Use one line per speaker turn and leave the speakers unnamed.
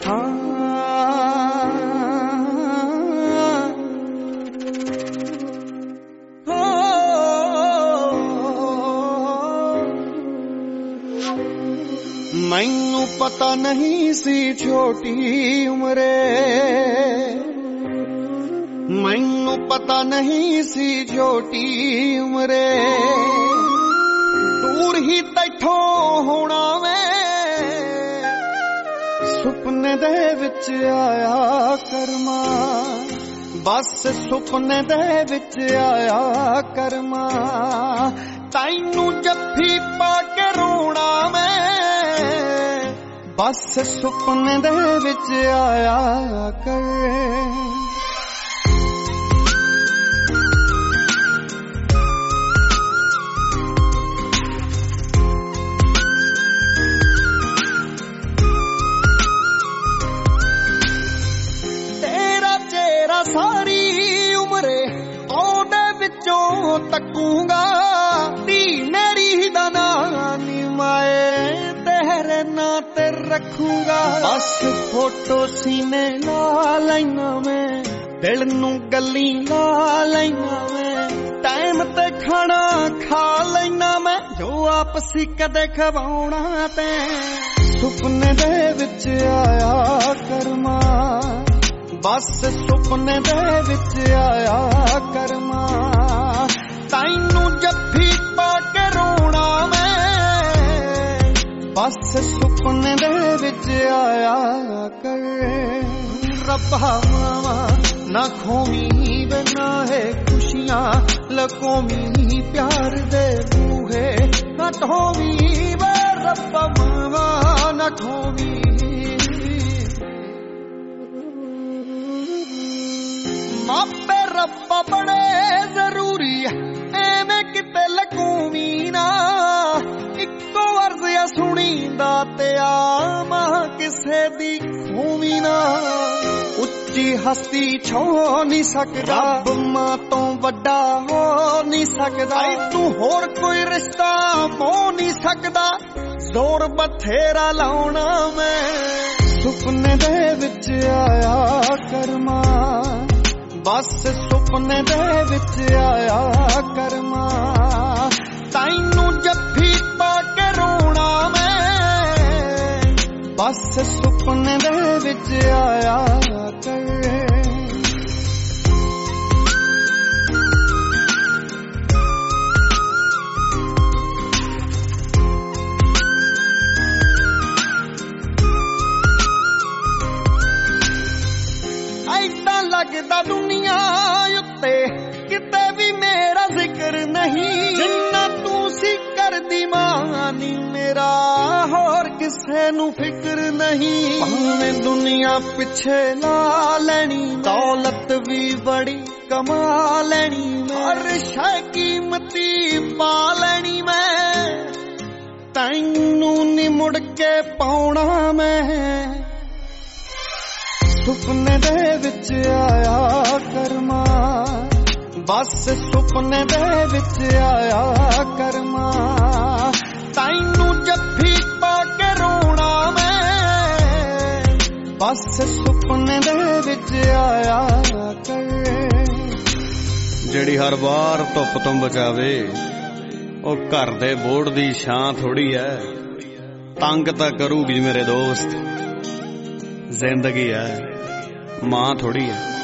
मैनू पता नहीं सी छोटी उम्रे, मैनू पता नहीं सी छोटी उम्रे, दूर ही तैठों होना मैं सुपने दे विच आया करमा, बस सुपने दे विच आया करमा, तैनू जफ्फी पा के रोना मैं बस सुपने दे विच आया कर। तेरा चेहरा सारी उम्रे ओदे विचों तकूंगा, धी मेरी दा नानी माए तेरे ना ते रखूंगा, बस फोटो सीने ला लैना मैं, दिल नू गली ला लैना मैं, टाइम ते खाना खा लैना मैं, जो आपसी कदे खवाउणा ते सुपने दे विच आया करमा, बस सुपने दे विच आया करमा, तैनू जफ्फी पा के रोना मैं बस सुपने दे विच आया कर। रब्बा मावा ना खोमी बना है खुशियां लकोमी, प्यार दे बूहे ना ढोमी वे, रब्बा मावा ना खोमी, मापे रब्बा बड़े जरूरी एवें किते लकूमी ना, इक्को अर्ज़ सुनींदा ते आमा किसे दी खूमी ना, उच्ची हस्ती छो नहीं सकदा, रब मां तो वड्डा हो नहीं सकदा, तू होर कोई रिश्ता हो नहीं सकदा, जोर बथेरा लाउणा मैं सुपने दे विच आया करमा, बस सुपने दे विच आया करमा, तैनू जफ्फी पा के रोना मैं बस सुपने दे विच आया कर। ऐसा लगदा दुनिया उत्ते किते भी मेरा जिक्र नहीं, जिन्ना तू सी करदी मानी मेरा होर किसे नू फिक्र नहीं, भावें दुनिया पिछे ला लैनी, दौलत भी बड़ी कमा लैनी, हर शै कीमती पा लैनी मैं, तैनू नी मुड़ के पाउणा मैं सुपने दे विच आया करमा, बस सुपने दे विच आया करमा, तैनू जफ्फी पा के रोना मैं बस सुपने दे विच आया कर।
ਜਿਹੜੀ ਹਰ ਵਾਰ ਧੁੱਪ ਤੋਂ ਬਚਾਵੇ ਉਹ ਘਰ ਦੇ ਬੋੜ ਦੀ ਛਾਂ ਥੋੜੀ ਐ, ਤੰਗ ਤਾਂ ਕਰੂਗੀ ਮੇਰੇ ਦੋਸਤ, ਜ਼ਿੰਦਗੀ ਐ ਮਾਂ ਥੋੜੀ ਐ।